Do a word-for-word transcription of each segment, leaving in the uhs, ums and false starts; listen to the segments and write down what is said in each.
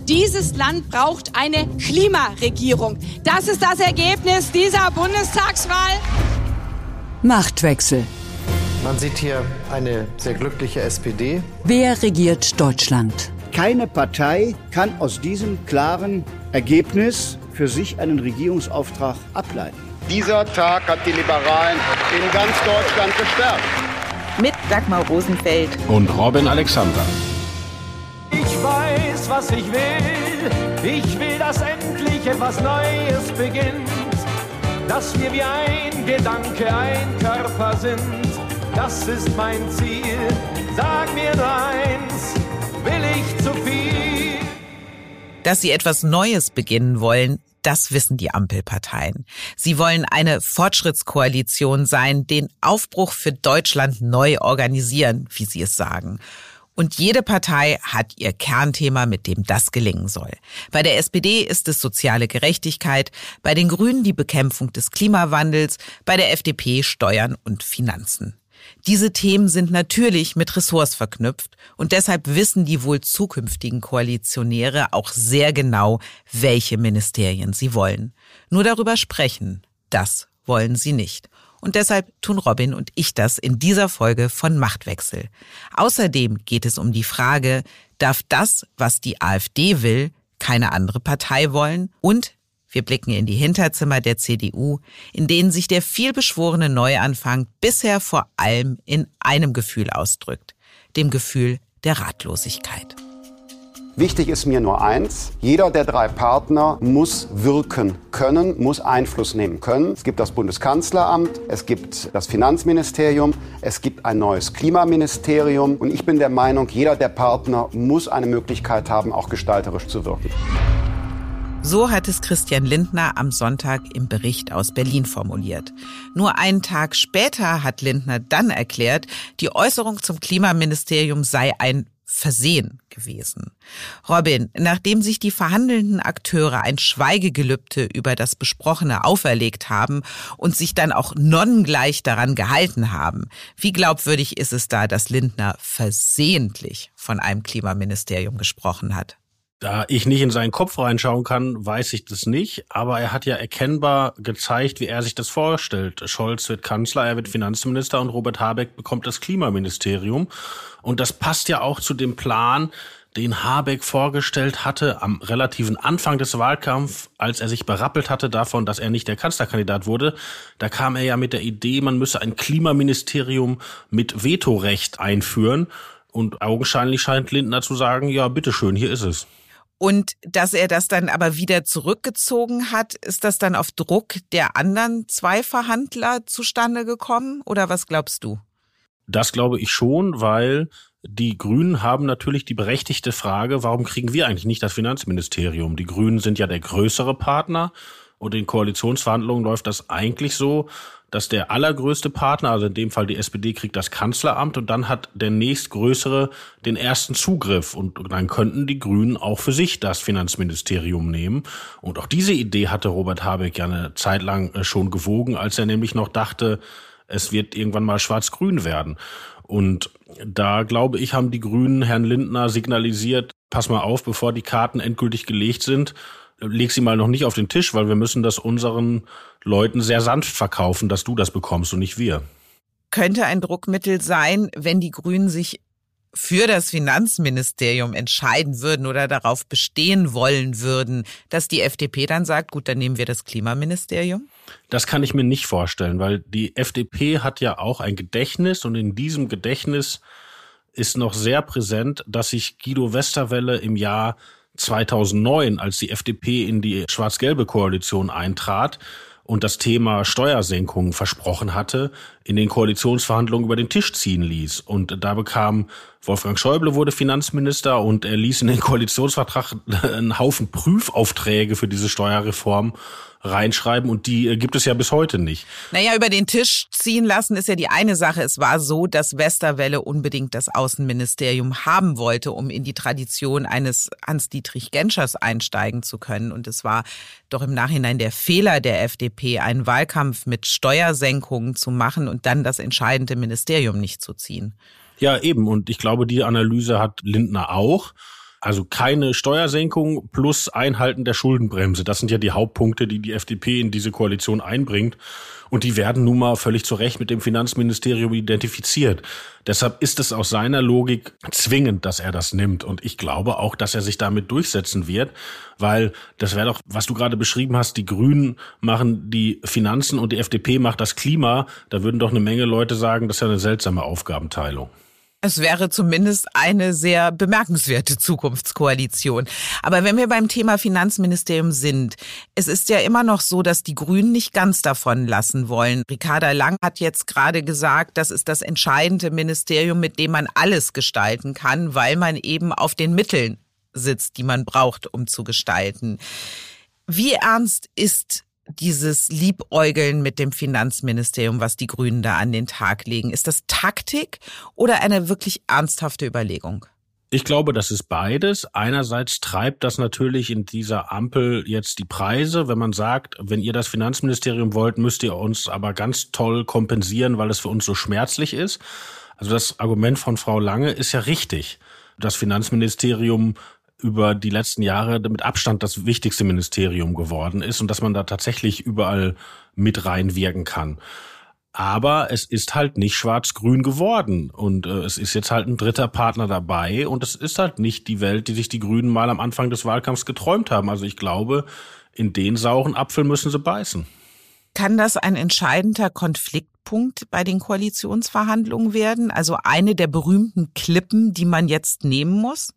Dieses Land braucht eine Klimaregierung. Das ist das Ergebnis dieser Bundestagswahl. Machtwechsel. Man sieht hier eine sehr glückliche S P D. Wer regiert Deutschland? Keine Partei kann aus diesem klaren Ergebnis für sich einen Regierungsauftrag ableiten. Dieser Tag hat die Liberalen in ganz Deutschland gestärkt. Mit Dagmar Rosenfeld und Robin Alexander. Ich weiß, was ich will. Ich will, dass endlich etwas Neues beginnt. Dass wir wie ein Gedanke, ein Körper sind. Das ist mein Ziel. Sag mir nur eins, will ich zu viel? Dass sie etwas Neues beginnen wollen, das wissen die Ampelparteien. Sie wollen eine Fortschrittskoalition sein, den Aufbruch für Deutschland neu organisieren, wie sie es sagen. Und jede Partei hat ihr Kernthema, mit dem das gelingen soll. Bei der S P D ist es soziale Gerechtigkeit, bei den Grünen die Bekämpfung des Klimawandels, bei der F D P Steuern und Finanzen. Diese Themen sind natürlich mit Ressorts verknüpft und deshalb wissen die wohl zukünftigen Koalitionäre auch sehr genau, welche Ministerien sie wollen. Nur darüber sprechen, das wollen sie nicht. Und deshalb tun Robin und ich das in dieser Folge von Machtwechsel. Außerdem geht es um die Frage, darf das, was die AfD will, keine andere Partei wollen? Und wir blicken in die Hinterzimmer der C D U, in denen sich der vielbeschworene Neuanfang bisher vor allem in einem Gefühl ausdrückt, dem Gefühl der Ratlosigkeit. Wichtig ist mir nur eins, jeder der drei Partner muss wirken können, muss Einfluss nehmen können. Es gibt das Bundeskanzleramt, es gibt das Finanzministerium, es gibt ein neues Klimaministerium. Und ich bin der Meinung, jeder der Partner muss eine Möglichkeit haben, auch gestalterisch zu wirken. So hat es Christian Lindner am Sonntag im Bericht aus Berlin formuliert. Nur einen Tag später hat Lindner dann erklärt, die Äußerung zum Klimaministerium sei ein Versehen gewesen. Robin, nachdem sich die verhandelnden Akteure ein Schweigegelübde über das Besprochene auferlegt haben und sich dann auch nonnengleich daran gehalten haben, wie glaubwürdig ist es da, dass Lindner versehentlich von einem Klimaministerium gesprochen hat? Da ich nicht in seinen Kopf reinschauen kann, weiß ich das nicht. Aber er hat ja erkennbar gezeigt, wie er sich das vorstellt. Scholz wird Kanzler, er wird Finanzminister und Robert Habeck bekommt das Klimaministerium. Und das passt ja auch zu dem Plan, den Habeck vorgestellt hatte am relativen Anfang des Wahlkampfs, als er sich berappelt hatte davon, dass er nicht der Kanzlerkandidat wurde. Da kam er ja mit der Idee, man müsse ein Klimaministerium mit Vetorecht einführen. Und augenscheinlich scheint Lindner zu sagen, ja, bitteschön, hier ist es. Und dass er das dann aber wieder zurückgezogen hat, ist das dann auf Druck der anderen zwei Verhandler zustande gekommen? Oder was glaubst du? Das glaube ich schon, weil die Grünen haben natürlich die berechtigte Frage, warum kriegen wir eigentlich nicht das Finanzministerium? Die Grünen sind ja der größere Partner und in Koalitionsverhandlungen läuft das eigentlich so, dass der allergrößte Partner, also in dem Fall die S P D, kriegt das Kanzleramt und dann hat der nächstgrößere den ersten Zugriff und dann könnten die Grünen auch für sich das Finanzministerium nehmen. Und auch diese Idee hatte Robert Habeck ja eine Zeit lang schon gewogen, als er nämlich noch dachte, es wird irgendwann mal schwarz-grün werden. Und da, glaube ich, haben die Grünen Herrn Lindner signalisiert, pass mal auf, bevor die Karten endgültig gelegt sind, leg sie mal noch nicht auf den Tisch, weil wir müssen das unseren Leuten sehr sanft verkaufen, dass du das bekommst und nicht wir. Könnte ein Druckmittel sein, wenn die Grünen sich für das Finanzministerium entscheiden würden oder darauf bestehen wollen würden, dass die F D P dann sagt, gut, dann nehmen wir das Klimaministerium? Das kann ich mir nicht vorstellen, weil die F D P hat ja auch ein Gedächtnis und in diesem Gedächtnis ist noch sehr präsent, dass sich Guido Westerwelle im Jahr zweitausendneun, als die F D P in die schwarz-gelbe Koalition eintrat und das Thema Steuersenkungen versprochen hatte, in den Koalitionsverhandlungen über den Tisch ziehen ließ. Und da bekam Wolfgang Schäuble, wurde Finanzminister und er ließ in den Koalitionsvertrag einen Haufen Prüfaufträge für diese Steuerreform reinschreiben und die gibt es ja bis heute nicht. Naja, über den Tisch ziehen lassen ist ja die eine Sache. Es war so, dass Westerwelle unbedingt das Außenministerium haben wollte, um in die Tradition eines Hans-Dietrich Genschers einsteigen zu können. Und es war doch im Nachhinein der Fehler der F D P, einen Wahlkampf mit Steuersenkungen zu machen und dann das entscheidende Ministerium nicht zu ziehen. Ja, eben. Und ich glaube, die Analyse hat Lindner auch. Also keine Steuersenkung plus Einhalten der Schuldenbremse. Das sind ja die Hauptpunkte, die die F D P in diese Koalition einbringt. Und die werden nun mal völlig zu Recht mit dem Finanzministerium identifiziert. Deshalb ist es aus seiner Logik zwingend, dass er das nimmt. Und ich glaube auch, dass er sich damit durchsetzen wird, weil das wäre doch, was du gerade beschrieben hast, die Grünen machen die Finanzen und die F D P macht das Klima. Da würden doch eine Menge Leute sagen, das ist ja eine seltsame Aufgabenteilung. Es wäre zumindest eine sehr bemerkenswerte Zukunftskoalition. Aber wenn wir beim Thema Finanzministerium sind, es ist ja immer noch so, dass die Grünen nicht ganz davon lassen wollen. Ricarda Lang hat jetzt gerade gesagt, das ist das entscheidende Ministerium, mit dem man alles gestalten kann, weil man eben auf den Mitteln sitzt, die man braucht, um zu gestalten. Wie ernst ist dieses Liebäugeln mit dem Finanzministerium, was die Grünen da an den Tag legen? Ist das Taktik oder eine wirklich ernsthafte Überlegung? Ich glaube, das ist beides. Einerseits treibt das natürlich in dieser Ampel jetzt die Preise, wenn man sagt, wenn ihr das Finanzministerium wollt, müsst ihr uns aber ganz toll kompensieren, weil es für uns so schmerzlich ist. Also das Argument von Frau Lange ist ja richtig. Das Finanzministerium über die letzten Jahre mit Abstand das wichtigste Ministerium geworden ist und dass man da tatsächlich überall mit reinwirken kann. Aber es ist halt nicht schwarz-grün geworden und äh, es ist jetzt halt ein dritter Partner dabei und es ist halt nicht die Welt, die sich die Grünen mal am Anfang des Wahlkampfs geträumt haben. Also ich glaube, in den sauren Apfel müssen sie beißen. Kann das ein entscheidender Konfliktpunkt bei den Koalitionsverhandlungen werden? Also eine der berühmten Klippen, die man jetzt nehmen muss?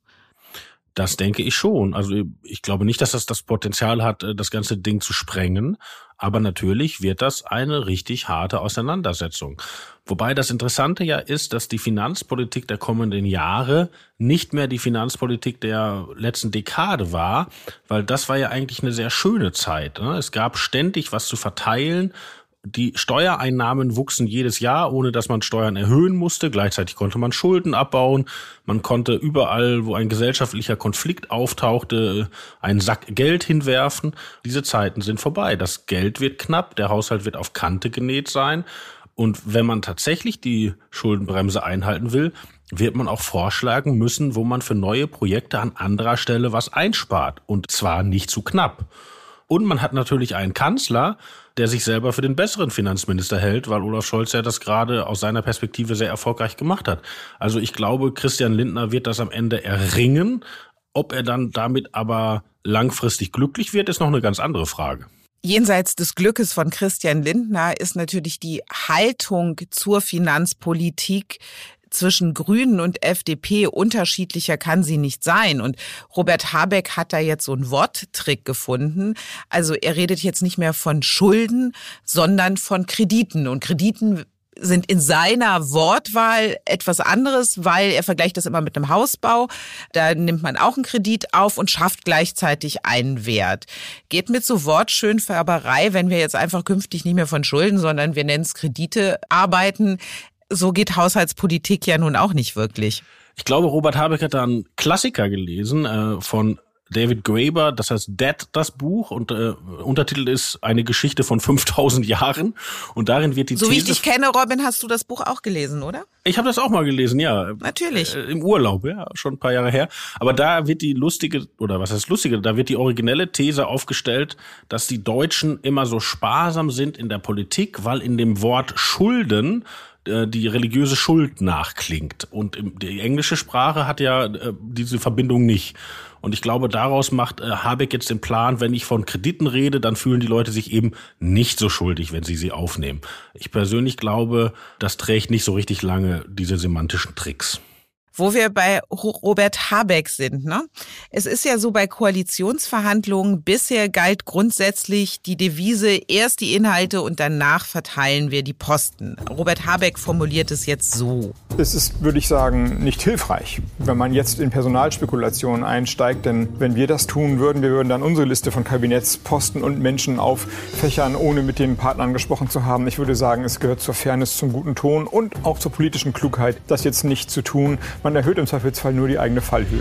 Das denke ich schon. Also ich glaube nicht, dass das das Potenzial hat, das ganze Ding zu sprengen. Aber natürlich wird das eine richtig harte Auseinandersetzung. Wobei das Interessante ja ist, dass die Finanzpolitik der kommenden Jahre nicht mehr die Finanzpolitik der letzten Dekade war, weil das war ja eigentlich eine sehr schöne Zeit. Es gab ständig was zu verteilen. Die Steuereinnahmen wuchsen jedes Jahr, ohne dass man Steuern erhöhen musste. Gleichzeitig konnte man Schulden abbauen. Man konnte überall, wo ein gesellschaftlicher Konflikt auftauchte, einen Sack Geld hinwerfen. Diese Zeiten sind vorbei. Das Geld wird knapp, der Haushalt wird auf Kante genäht sein. Und wenn man tatsächlich die Schuldenbremse einhalten will, wird man auch vorschlagen müssen, wo man für neue Projekte an anderer Stelle was einspart. Und zwar nicht zu knapp. Und man hat natürlich einen Kanzler, der sich selber für den besseren Finanzminister hält, weil Olaf Scholz ja das gerade aus seiner Perspektive sehr erfolgreich gemacht hat. Also ich glaube, Christian Lindner wird das am Ende erringen. Ob er dann damit aber langfristig glücklich wird, ist noch eine ganz andere Frage. Jenseits des Glückes von Christian Lindner ist natürlich die Haltung zur Finanzpolitik zwischen Grünen und F D P unterschiedlicher kann sie nicht sein. Und Robert Habeck hat da jetzt so einen Worttrick gefunden. Also er redet jetzt nicht mehr von Schulden, sondern von Krediten. Und Krediten sind in seiner Wortwahl etwas anderes, weil er vergleicht das immer mit einem Hausbau. Da nimmt man auch einen Kredit auf und schafft gleichzeitig einen Wert. Geht mit so Wortschönfärberei, wenn wir jetzt einfach künftig nicht mehr von Schulden, sondern wir nennen es Kredite arbeiten. So geht Haushaltspolitik ja nun auch nicht wirklich. Ich glaube, Robert Habeck hat da einen Klassiker gelesen äh, von David Graeber, das heißt Debt, das Buch, und äh, Untertitel ist Eine Geschichte von fünftausend Jahren. Und darin wird die So These... wie ich dich kenne, Robin, hast du das Buch auch gelesen, oder? Ich habe das auch mal gelesen, ja. Natürlich. Äh, Im Urlaub, ja, schon ein paar Jahre her. Aber da wird die lustige, oder was heißt lustige, da wird die originelle These aufgestellt, dass die Deutschen immer so sparsam sind in der Politik, weil in dem Wort Schulden die religiöse Schuld nachklingt. Und die englische Sprache hat ja äh, diese Verbindung nicht. Und ich glaube, daraus macht äh, Habeck jetzt den Plan, wenn ich von Krediten rede, dann fühlen die Leute sich eben nicht so schuldig, wenn sie sie aufnehmen. Ich persönlich glaube, das trägt nicht so richtig lange, diese semantischen Tricks. Wo wir bei Robert Habeck sind, ne? Es ist ja so, bei Koalitionsverhandlungen bisher galt grundsätzlich die Devise, erst die Inhalte und danach verteilen wir die Posten. Robert Habeck formuliert es jetzt so. Es ist, würde ich sagen, nicht hilfreich, wenn man jetzt in Personalspekulationen einsteigt. Denn wenn wir das tun würden, wir würden dann unsere Liste von Kabinettsposten und Menschen auffächern, ohne mit den Partnern gesprochen zu haben. Ich würde sagen, es gehört zur Fairness, zum guten Ton und auch zur politischen Klugheit, das jetzt nicht zu tun. Man erhöht im Zweifelsfall nur die eigene Fallhöhe.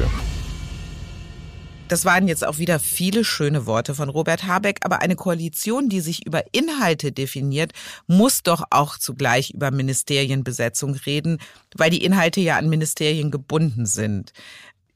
Das waren jetzt auch wieder viele schöne Worte von Robert Habeck, aber eine Koalition, die sich über Inhalte definiert, muss doch auch zugleich über Ministerienbesetzung reden, weil die Inhalte ja an Ministerien gebunden sind.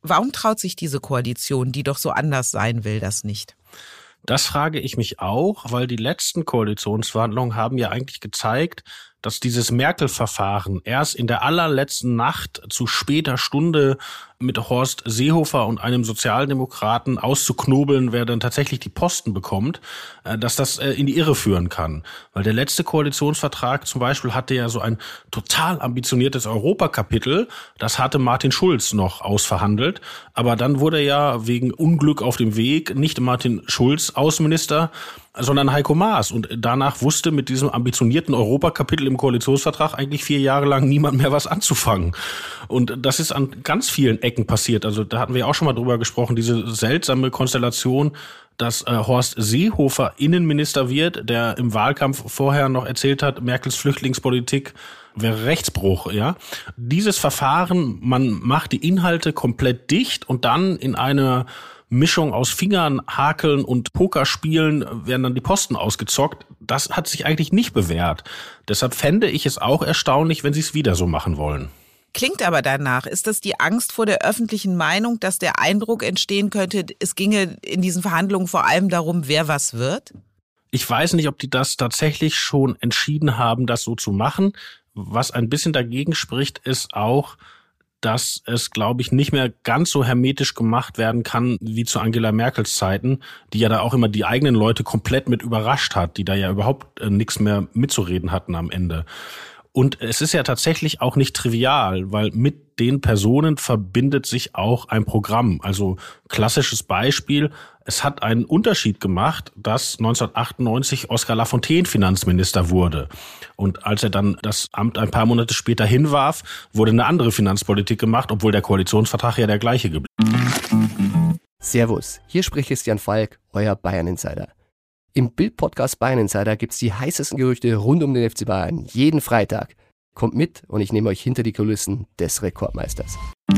Warum traut sich diese Koalition, die doch so anders sein will, das nicht? Das frage ich mich auch, weil die letzten Koalitionsverhandlungen haben ja eigentlich gezeigt, dass dieses Merkel-Verfahren erst in der allerletzten Nacht zu später Stunde mit Horst Seehofer und einem Sozialdemokraten auszuknobeln, wer dann tatsächlich die Posten bekommt, dass das in die Irre führen kann. Weil der letzte Koalitionsvertrag zum Beispiel hatte ja so ein total ambitioniertes Europakapitel, das hatte Martin Schulz noch ausverhandelt, aber dann wurde ja wegen Unglück auf dem Weg nicht Martin Schulz Außenminister, sondern Heiko Maas. Und danach wusste mit diesem ambitionierten Europakapitel im Koalitionsvertrag eigentlich vier Jahre lang niemand mehr was anzufangen. Und das ist an ganz vielen Ecken passiert. Also da hatten wir auch schon mal drüber gesprochen, diese seltsame Konstellation, dass äh, Horst Seehofer Innenminister wird, der im Wahlkampf vorher noch erzählt hat, Merkels Flüchtlingspolitik wäre Rechtsbruch, ja. Dieses Verfahren, man macht die Inhalte komplett dicht und dann in einer Mischung aus Fingern, Hakeln und Pokerspielen werden dann die Posten ausgezockt. Das hat sich eigentlich nicht bewährt. Deshalb fände ich es auch erstaunlich, wenn sie es wieder so machen wollen. Klingt aber danach. Ist das die Angst vor der öffentlichen Meinung, dass der Eindruck entstehen könnte, es ginge in diesen Verhandlungen vor allem darum, wer was wird? Ich weiß nicht, ob die das tatsächlich schon entschieden haben, das so zu machen. Was ein bisschen dagegen spricht, ist auch, dass es, glaube ich, nicht mehr ganz so hermetisch gemacht werden kann wie zu Angela Merkels Zeiten, die ja da auch immer die eigenen Leute komplett mit überrascht hat, die da ja überhaupt äh, nichts mehr mitzureden hatten am Ende. Und es ist ja tatsächlich auch nicht trivial, weil mit den Personen verbindet sich auch ein Programm. Also klassisches Beispiel, es hat einen Unterschied gemacht, dass neunzehnhundertachtundneunzig Oskar Lafontaine Finanzminister wurde. Und als er dann das Amt ein paar Monate später hinwarf, wurde eine andere Finanzpolitik gemacht, obwohl der Koalitionsvertrag ja der gleiche geblieben. Servus, hier spricht Christian Falk, euer Bayern-Insider. Im Bild-Podcast Bayern Insider gibt's die heißesten Gerüchte rund um den F C Bayern. Jeden Freitag. Kommt mit und ich nehme euch hinter die Kulissen des Rekordmeisters.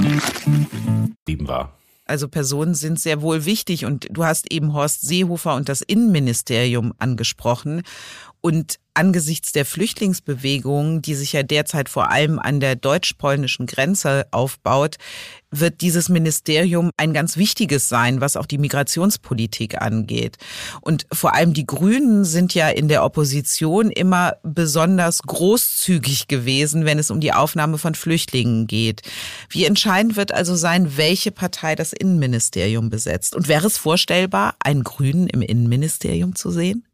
Lieben war. Also Personen sind sehr wohl wichtig und du hast eben Horst Seehofer und das Innenministerium angesprochen. Und angesichts der Flüchtlingsbewegung, die sich ja derzeit vor allem an der deutsch-polnischen Grenze aufbaut, wird dieses Ministerium ein ganz wichtiges sein, was auch die Migrationspolitik angeht. Und vor allem die Grünen sind ja in der Opposition immer besonders großzügig gewesen, wenn es um die Aufnahme von Flüchtlingen geht. Wie entscheidend wird also sein, welche Partei das Innenministerium besetzt? Und wäre es vorstellbar, einen Grünen im Innenministerium zu sehen?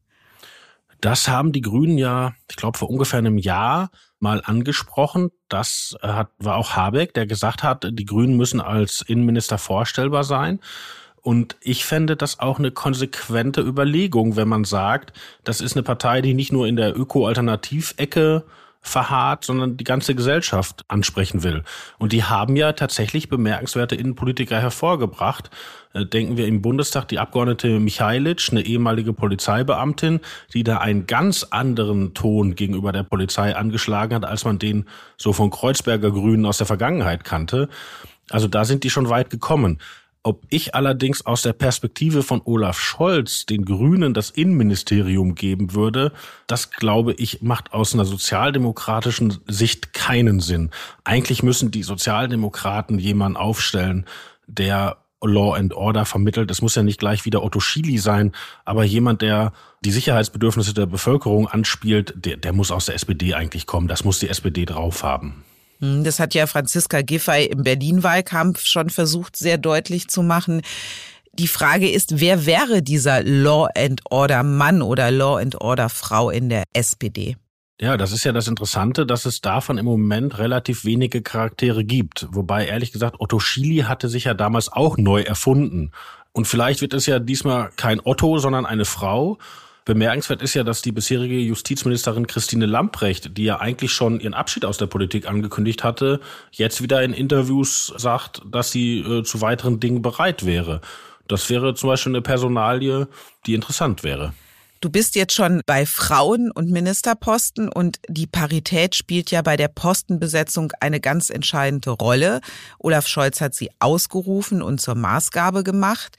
Das haben die Grünen ja, ich glaube, vor ungefähr einem Jahr mal angesprochen. Das hat, war auch Habeck, der gesagt hat, die Grünen müssen als Innenminister vorstellbar sein. Und ich fände das auch eine konsequente Überlegung, wenn man sagt, das ist eine Partei, die nicht nur in der Öko-Alternativ-Ecke verharrt, sondern die ganze Gesellschaft ansprechen will. Und die haben ja tatsächlich bemerkenswerte Innenpolitiker hervorgebracht. Denken wir im Bundestag die Abgeordnete Michailic, eine ehemalige Polizeibeamtin, die da einen ganz anderen Ton gegenüber der Polizei angeschlagen hat, als man den so von Kreuzberger Grünen aus der Vergangenheit kannte. Also da sind die schon weit gekommen. Ob ich allerdings aus der Perspektive von Olaf Scholz den Grünen das Innenministerium geben würde, das, glaube ich, macht aus einer sozialdemokratischen Sicht keinen Sinn. Eigentlich müssen die Sozialdemokraten jemanden aufstellen, der Law and Order vermittelt. Es muss ja nicht gleich wieder Otto Schily sein, aber jemand, der die Sicherheitsbedürfnisse der Bevölkerung anspielt, der, der muss aus der S P D eigentlich kommen. Das muss die S P D drauf haben. Das hat ja Franziska Giffey im Berlin-Wahlkampf schon versucht, sehr deutlich zu machen. Die Frage ist, wer wäre dieser Law and Order Mann oder Law and Order Frau in der S P D? Ja, das ist ja das Interessante, dass es davon im Moment relativ wenige Charaktere gibt. Wobei, ehrlich gesagt, Otto Schily hatte sich ja damals auch neu erfunden. Und vielleicht wird es ja diesmal kein Otto, sondern eine Frau. Bemerkenswert ist ja, dass die bisherige Justizministerin Christine Lambrecht, die ja eigentlich schon ihren Abschied aus der Politik angekündigt hatte, jetzt wieder in Interviews sagt, dass sie äh, zu weiteren Dingen bereit wäre. Das wäre zum Beispiel eine Personalie, die interessant wäre. Du bist jetzt schon bei Frauen und Ministerposten und die Parität spielt ja bei der Postenbesetzung eine ganz entscheidende Rolle. Olaf Scholz hat sie ausgerufen und zur Maßgabe gemacht.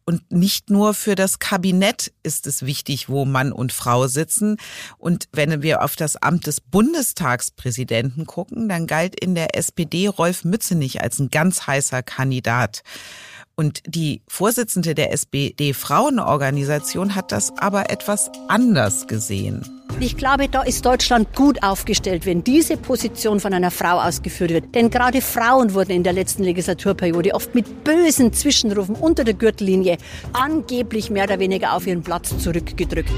Und nicht nur für das Kabinett ist es wichtig, wo Mann und Frau sitzen. Und wenn wir auf das Amt des Bundestagspräsidenten gucken, dann galt in der S P D Rolf Mützenich als ein ganz heißer Kandidat. Und die Vorsitzende der S P D-Frauenorganisation hat das aber etwas anders gesehen. Ich glaube, da ist Deutschland gut aufgestellt, wenn diese Position von einer Frau ausgeführt wird. Denn gerade Frauen wurden in der letzten Legislaturperiode oft mit bösen Zwischenrufen unter der Gürtellinie angeblich mehr oder weniger auf ihren Platz zurückgedrückt.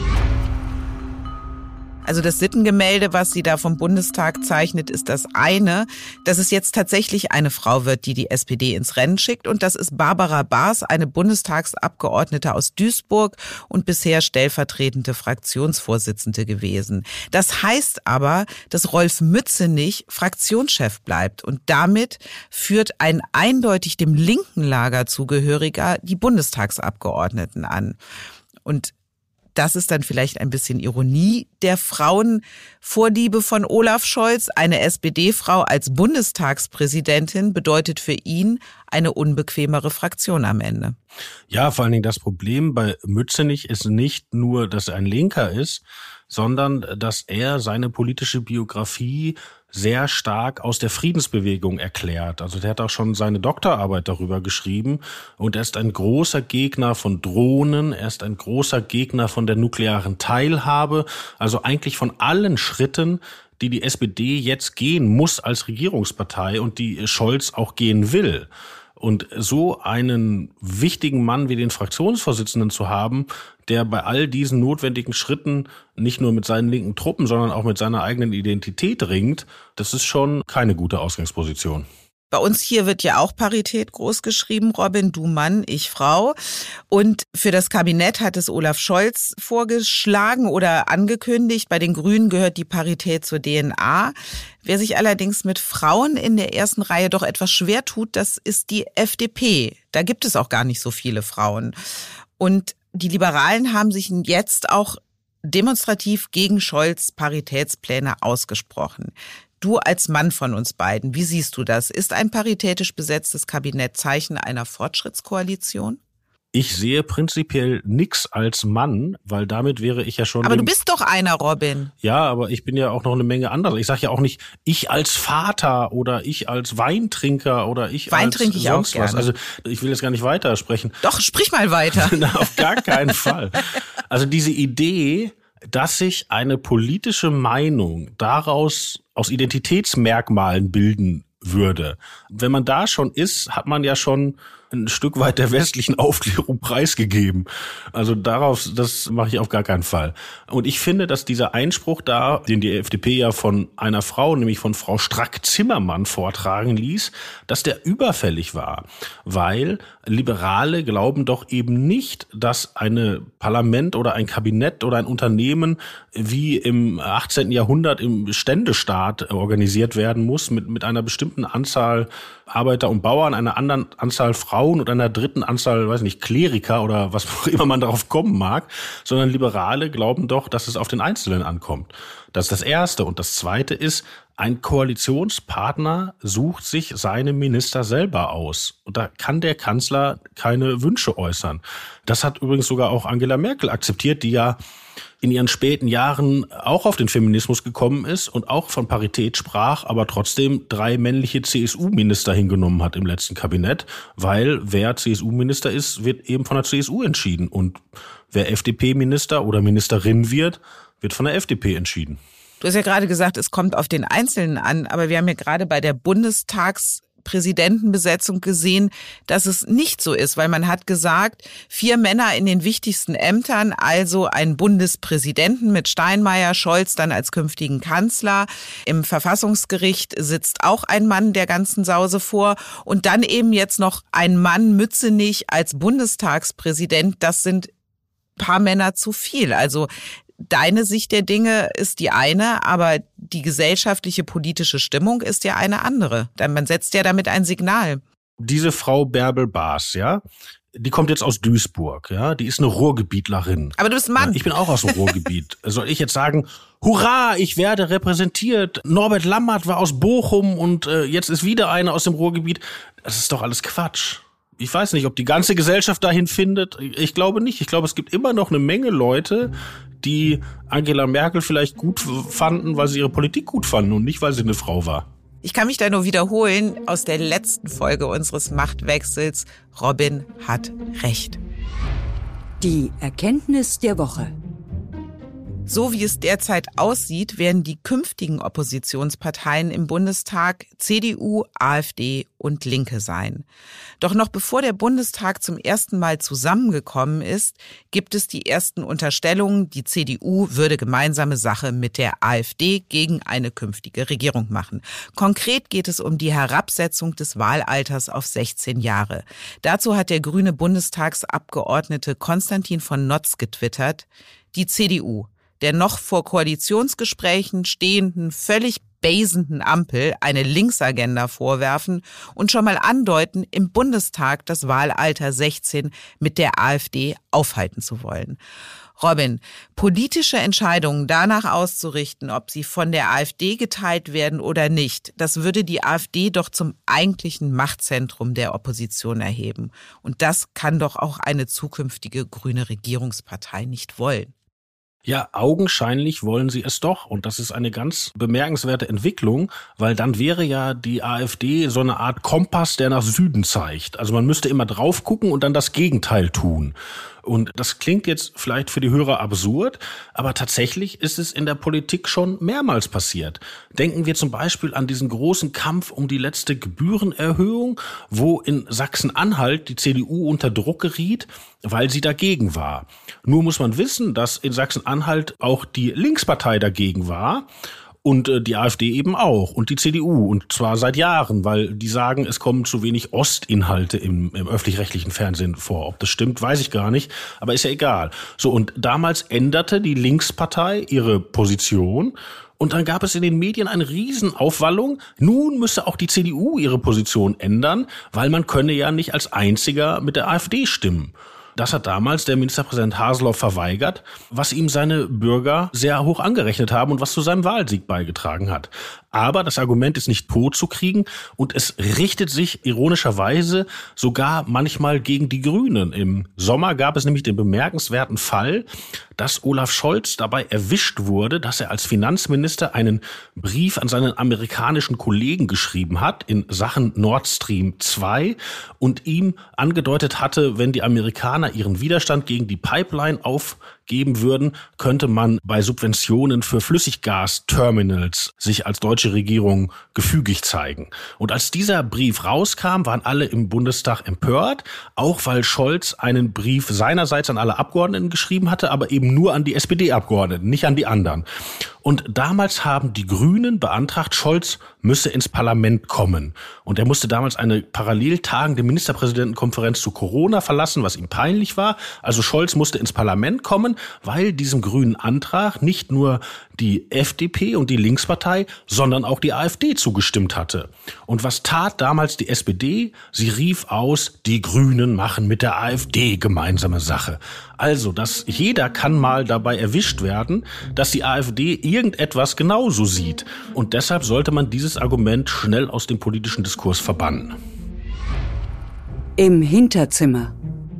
Also das Sittengemälde, was sie da vom Bundestag zeichnet, ist das eine, dass es jetzt tatsächlich eine Frau wird, die die S P D ins Rennen schickt. Und das ist Barbara Baas, eine Bundestagsabgeordnete aus Duisburg und bisher stellvertretende Fraktionsvorsitzende gewesen. Das heißt aber, dass Rolf Mützenich Fraktionschef bleibt. Und damit führt ein eindeutig dem linken Lager zugehöriger die Bundestagsabgeordneten an. Und das ist dann vielleicht ein bisschen Ironie der Frauenvorliebe von Olaf Scholz. Eine S P D-Frau als Bundestagspräsidentin bedeutet für ihn eine unbequemere Fraktion am Ende. Ja, vor allen Dingen das Problem bei Mützenich ist nicht nur, dass er ein Linker ist, sondern dass er seine politische Biografie sehr stark aus der Friedensbewegung erklärt. Also der hat auch schon seine Doktorarbeit darüber geschrieben und er ist ein großer Gegner von Drohnen, er ist ein großer Gegner von der nuklearen Teilhabe, also eigentlich von allen Schritten, die die S P D jetzt gehen muss als Regierungspartei und die Scholz auch gehen will. Und so einen wichtigen Mann wie den Fraktionsvorsitzenden zu haben, der bei all diesen notwendigen Schritten nicht nur mit seinen linken Truppen, sondern auch mit seiner eigenen Identität ringt, das ist schon keine gute Ausgangsposition. Bei uns hier wird ja auch Parität groß geschrieben, Robin, du Mann, ich Frau. Und für das Kabinett hat es Olaf Scholz vorgeschlagen oder angekündigt. Bei den Grünen gehört die Parität zur D N A. Wer sich allerdings mit Frauen in der ersten Reihe doch etwas schwer tut, das ist die F D P. Da gibt es auch gar nicht so viele Frauen. Und die Liberalen haben sich jetzt auch demonstrativ gegen Scholz' Paritätspläne ausgesprochen. Du als Mann von uns beiden, wie siehst du das? Ist ein paritätisch besetztes Kabinett Zeichen einer Fortschrittskoalition? Ich sehe prinzipiell nix als Mann, weil damit wäre ich ja schon... Aber du bist doch einer, Robin. Ja, aber ich bin ja auch noch eine Menge anderer. Ich sage ja auch nicht, ich als Vater oder ich als Weintrinker oder ich Wein als trinke ich sonst auch gerne. was. Also ich will jetzt gar nicht weitersprechen. Doch, sprich mal weiter. Na, auf gar keinen Fall. Also diese Idee, dass sich eine politische Meinung daraus aus Identitätsmerkmalen bilden würde. Wenn man da schon ist, hat man ja schon ein Stück weit der westlichen Aufklärung preisgegeben. Also darauf, das mache ich auf gar keinen Fall. Und ich finde, dass dieser Einspruch da, den die F D P ja von einer Frau, nämlich von Frau Strack-Zimmermann vortragen ließ, dass der überfällig war. Weil Liberale glauben doch eben nicht, dass ein Parlament oder ein Kabinett oder ein Unternehmen wie im achtzehnten Jahrhundert im Ständestaat organisiert werden muss, mit, mit einer bestimmten Anzahl Arbeiter und Bauern, einer anderen Anzahl Frauen und einer dritten Anzahl, weiß nicht, Kleriker oder was auch immer man darauf kommen mag, sondern Liberale glauben doch, dass es auf den Einzelnen ankommt. Das ist das Erste. Und das Zweite ist, ein Koalitionspartner sucht sich seine Minister selber aus. Und da kann der Kanzler keine Wünsche äußern. Das hat übrigens sogar auch Angela Merkel akzeptiert, die ja in ihren späten Jahren auch auf den Feminismus gekommen ist und auch von Parität sprach, aber trotzdem drei männliche C S U-Minister hingenommen hat im letzten Kabinett, weil wer C S U-Minister ist, wird eben von der C S U entschieden und wer F D P-Minister oder Ministerin wird, wird von der F D P entschieden. Du hast ja gerade gesagt, es kommt auf den Einzelnen an, aber wir haben ja gerade bei der Bundestagspräsidentenbesetzung gesehen, dass es nicht so ist, weil man hat gesagt, vier Männer in den wichtigsten Ämtern, also ein Bundespräsidenten mit Steinmeier, Scholz dann als künftigen Kanzler. Im Verfassungsgericht sitzt auch ein Mann der ganzen Sause vor und dann eben jetzt noch ein Mann Mützenich als Bundestagspräsident. Das sind paar Männer zu viel. Also deine Sicht der Dinge ist die eine, aber die gesellschaftliche politische Stimmung ist ja eine andere. Denn man setzt ja damit ein Signal. Diese Frau Bärbel Baas, ja, die kommt jetzt aus Duisburg, ja, die ist eine Ruhrgebietlerin. Aber du bist Mann. Ja, ich bin auch aus dem Ruhrgebiet. Soll ich jetzt sagen, hurra, ich werde repräsentiert, Norbert Lammert war aus Bochum und äh, jetzt ist wieder einer aus dem Ruhrgebiet. Das ist doch alles Quatsch. Ich weiß nicht, ob die ganze Gesellschaft dahin findet. Ich glaube nicht. Ich glaube, es gibt immer noch eine Menge Leute, die Angela Merkel vielleicht gut fanden, weil sie ihre Politik gut fanden und nicht, weil sie eine Frau war. Ich kann mich da nur wiederholen aus der letzten Folge unseres Machtwechsels. Robin hat recht. Die Erkenntnis der Woche. So wie es derzeit aussieht, werden die künftigen Oppositionsparteien im Bundestag C D U, AfD und Linke sein. Doch noch bevor der Bundestag zum ersten Mal zusammengekommen ist, gibt es die ersten Unterstellungen, die C D U würde gemeinsame Sache mit der AfD gegen eine künftige Regierung machen. Konkret geht es um die Herabsetzung des Wahlalters auf sechzehn Jahre. Dazu hat der grüne Bundestagsabgeordnete Konstantin von Notz getwittert: Die C D U, der noch vor Koalitionsgesprächen stehenden, völlig basenden Ampel eine Linksagenda vorwerfen und schon mal andeuten, im Bundestag das Wahlalter sechzehn mit der AfD aufhalten zu wollen. Robin, politische Entscheidungen danach auszurichten, ob sie von der AfD geteilt werden oder nicht, das würde die AfD doch zum eigentlichen Machtzentrum der Opposition erheben. Und das kann doch auch eine zukünftige grüne Regierungspartei nicht wollen. Ja, augenscheinlich wollen sie es doch. Und das ist eine ganz bemerkenswerte Entwicklung, weil dann wäre ja die AfD so eine Art Kompass, der nach Süden zeigt. Also man müsste immer drauf gucken und dann das Gegenteil tun. Und das klingt jetzt vielleicht für die Hörer absurd, aber tatsächlich ist es in der Politik schon mehrmals passiert. Denken wir zum Beispiel an diesen großen Kampf um die letzte Gebührenerhöhung, wo in Sachsen-Anhalt die C D U unter Druck geriet, weil sie dagegen war. Nur muss man wissen, dass in Sachsen-Anhalt auch die Linkspartei dagegen war. Und äh, die AfD eben auch und die C D U und zwar seit Jahren, weil die sagen, es kommen zu wenig Ostinhalte im, im öffentlich-rechtlichen Fernsehen vor. Ob das stimmt, weiß ich gar nicht, aber ist ja egal. So, und damals änderte die Linkspartei ihre Position und dann gab es in den Medien eine Riesenaufwallung. Nun müsse auch die C D U ihre Position ändern, weil man könne ja nicht als einziger mit der AfD stimmen. Das hat damals der Ministerpräsident Haseloff verweigert, was ihm seine Bürger sehr hoch angerechnet haben und was zu seinem Wahlsieg beigetragen hat. Aber das Argument ist nicht tot zu kriegen und es richtet sich ironischerweise sogar manchmal gegen die Grünen. Im Sommer gab es nämlich den bemerkenswerten Fall, dass Olaf Scholz dabei erwischt wurde, dass er als Finanzminister einen Brief an seinen amerikanischen Kollegen geschrieben hat in Sachen Nord Stream zwei und ihm angedeutet hatte, wenn die Amerikaner ihren Widerstand gegen die Pipeline aufgeben würden, könnte man bei Subventionen für Flüssiggasterminals sich als deutsche Regierung gefügig zeigen. Und als dieser Brief rauskam, waren alle im Bundestag empört, auch weil Scholz einen Brief seinerseits an alle Abgeordneten geschrieben hatte, aber eben nur an die S P D-Abgeordneten, nicht an die anderen. Und damals haben die Grünen beantragt, Scholz müsse ins Parlament kommen. Und er musste damals eine parallel tagende Ministerpräsidentenkonferenz zu Corona verlassen, was ihm peinlich war. Also Scholz musste ins Parlament kommen, weil diesem grünen Antrag nicht nur die F D P und die Linkspartei, sondern auch die AfD zugestimmt hatte. Und was tat damals die S P D? Sie rief aus, die Grünen machen mit der AfD gemeinsame Sache. Also, dass jeder kann mal dabei erwischt werden, dass die AfD irgendetwas genauso sieht. Und deshalb sollte man dieses Argument schnell aus dem politischen Diskurs verbannen. Im Hinterzimmer.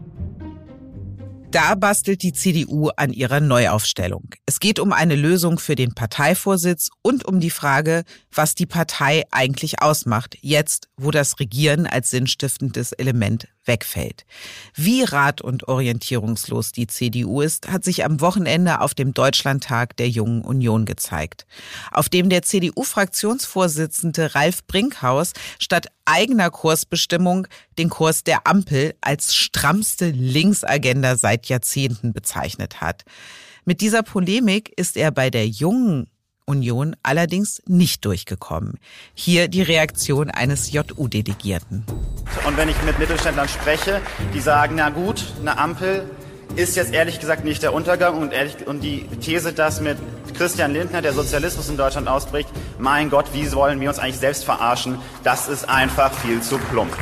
Da bastelt die C D U an ihrer Neuaufstellung. Es geht um eine Lösung für den Parteivorsitz und um die Frage, was die Partei eigentlich ausmacht, jetzt, wo das Regieren als sinnstiftendes Element wegfällt. Wie rat- und orientierungslos die C D U ist, hat sich am Wochenende auf dem Deutschlandtag der Jungen Union gezeigt, auf dem der C D U-Fraktionsvorsitzende Ralf Brinkhaus statt eigener Kursbestimmung den Kurs der Ampel als strammste Linksagenda seit Jahrzehnten bezeichnet hat. Mit dieser Polemik ist er bei der Jungen Union allerdings nicht durchgekommen. Hier die Reaktion eines J U-Delegierten. Und wenn ich mit Mittelständlern spreche, die sagen, na gut, eine Ampel ist jetzt ehrlich gesagt nicht der Untergang und, ehrlich, und die These, dass mit Christian Lindner der Sozialismus in Deutschland ausbricht, mein Gott, wie wollen wir uns eigentlich selbst verarschen, das ist einfach viel zu plump.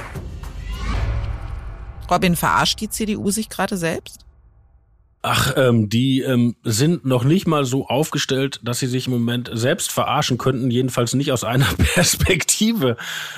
Robin, verarscht die C D U sich gerade selbst? Ach, ähm, die ähm, sind noch nicht mal so aufgestellt, dass sie sich im Moment selbst verarschen könnten, jedenfalls nicht aus einer Perspektive.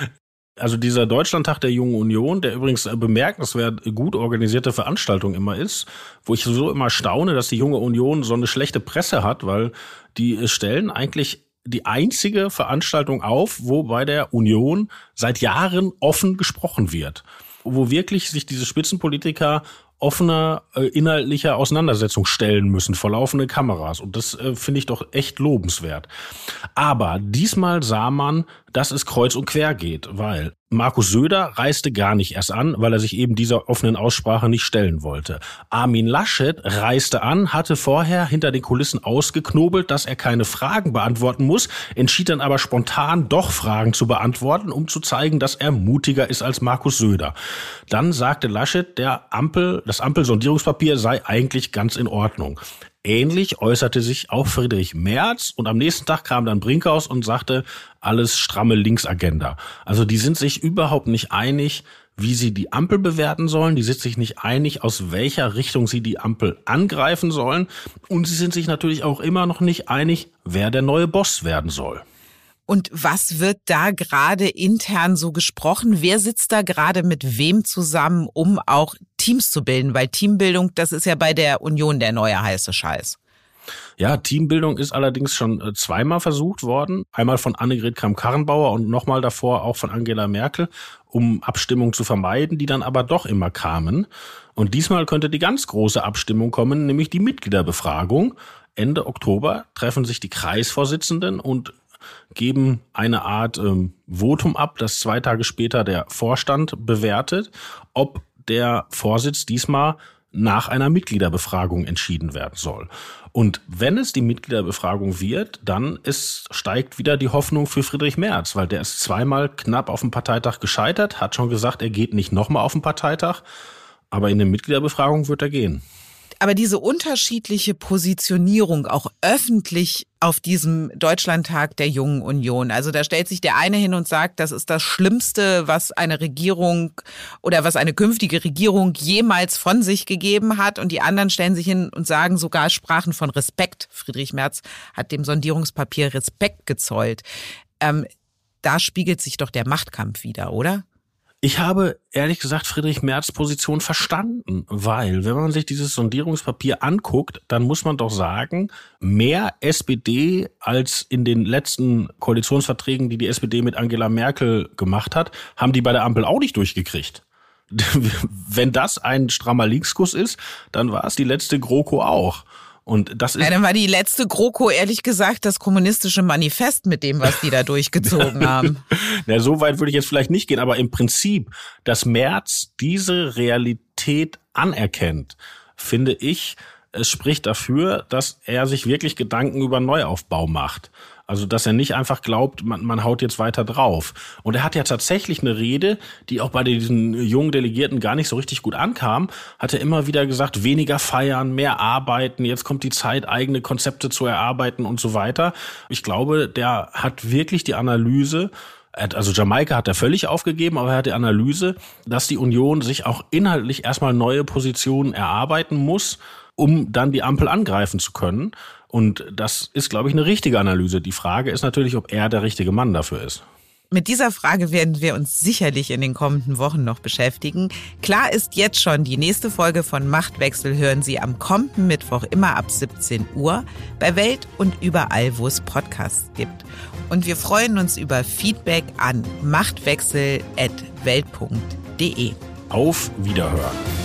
Also dieser Deutschlandtag der Jungen Union, der übrigens bemerkenswert gut organisierte Veranstaltung immer ist, wo ich so immer staune, dass die Junge Union so eine schlechte Presse hat, weil die stellen eigentlich die einzige Veranstaltung auf, wo bei der Union seit Jahren offen gesprochen wird, wo wirklich sich diese Spitzenpolitiker offener äh, inhaltlicher Auseinandersetzung stellen müssen vor laufenden Kameras. Und das äh, finde ich doch echt lobenswert. Aber diesmal sah man, dass es kreuz und quer geht, weil Markus Söder reiste gar nicht erst an, weil er sich eben dieser offenen Aussprache nicht stellen wollte. Armin Laschet reiste an, hatte vorher hinter den Kulissen ausgeknobelt, dass er keine Fragen beantworten muss, entschied dann aber spontan doch Fragen zu beantworten, um zu zeigen, dass er mutiger ist als Markus Söder. Dann sagte Laschet, der Ampel, das Ampelsondierungspapier sei eigentlich ganz in Ordnung. Ähnlich äußerte sich auch Friedrich Merz und am nächsten Tag kam dann Brinkhaus und sagte, alles stramme Linksagenda. Also die sind sich überhaupt nicht einig, wie sie die Ampel bewerten sollen. Die sind sich nicht einig, aus welcher Richtung sie die Ampel angreifen sollen. Und sie sind sich natürlich auch immer noch nicht einig, wer der neue Boss werden soll. Und was wird da gerade intern so gesprochen? Wer sitzt da gerade mit wem zusammen, um auch Teams zu bilden? Weil Teambildung, das ist ja bei der Union der neue heiße Scheiß. Ja, Teambildung ist allerdings schon zweimal versucht worden. Einmal von Annegret Kramp-Karrenbauer und nochmal davor auch von Angela Merkel, um Abstimmungen zu vermeiden, die dann aber doch immer kamen. Und diesmal könnte die ganz große Abstimmung kommen, nämlich die Mitgliederbefragung. Ende Oktober treffen sich die Kreisvorsitzenden und geben eine Art ähm, Votum ab, das zwei Tage später der Vorstand bewertet, ob der Vorsitz diesmal nach einer Mitgliederbefragung entschieden werden soll. Und wenn es die Mitgliederbefragung wird, dann ist, steigt wieder die Hoffnung für Friedrich Merz, weil der ist zweimal knapp auf dem Parteitag gescheitert, hat schon gesagt, er geht nicht nochmal auf den Parteitag, aber in der Mitgliederbefragung wird er gehen. Aber diese unterschiedliche Positionierung auch öffentlich auf diesem Deutschlandtag der Jungen Union. Also da stellt sich der eine hin und sagt, das ist das Schlimmste, was eine Regierung oder was eine künftige Regierung jemals von sich gegeben hat. Und die anderen stellen sich hin und sagen sogar, sprachen von Respekt. Friedrich Merz hat dem Sondierungspapier Respekt gezollt. Ähm, da spiegelt sich doch der Machtkampf wieder, oder? Ich habe ehrlich gesagt Friedrich Merz' Position verstanden, weil wenn man sich dieses Sondierungspapier anguckt, dann muss man doch sagen, mehr S P D als in den letzten Koalitionsverträgen, die die S P D mit Angela Merkel gemacht hat, haben die bei der Ampel auch nicht durchgekriegt. Wenn das ein strammer Linkskuss ist, dann war es die letzte GroKo auch. Und das ist ja, dann war die letzte GroKo ehrlich gesagt das kommunistische Manifest mit dem, was die da durchgezogen haben. Na, so weit würde ich jetzt vielleicht nicht gehen, aber im Prinzip, dass Merz diese Realität anerkennt, finde ich, es spricht dafür, dass er sich wirklich Gedanken über Neuaufbau macht. Also, dass er nicht einfach glaubt, man, man haut jetzt weiter drauf. Und er hat ja tatsächlich eine Rede, die auch bei diesen jungen Delegierten gar nicht so richtig gut ankam, hat er immer wieder gesagt, weniger feiern, mehr arbeiten, jetzt kommt die Zeit, eigene Konzepte zu erarbeiten und so weiter. Ich glaube, der hat wirklich die Analyse, also Jamaika hat er völlig aufgegeben, aber er hat die Analyse, dass die Union sich auch inhaltlich erstmal neue Positionen erarbeiten muss, um dann die Ampel angreifen zu können. Und das ist, glaube ich, eine richtige Analyse. Die Frage ist natürlich, ob er der richtige Mann dafür ist. Mit dieser Frage werden wir uns sicherlich in den kommenden Wochen noch beschäftigen. Klar ist jetzt schon, die nächste Folge von Machtwechsel hören Sie am kommenden Mittwoch immer ab siebzehn Uhr bei Welt und überall, wo es Podcasts gibt. Und wir freuen uns über Feedback an machtwechsel at welt punkt de. Auf Wiederhören.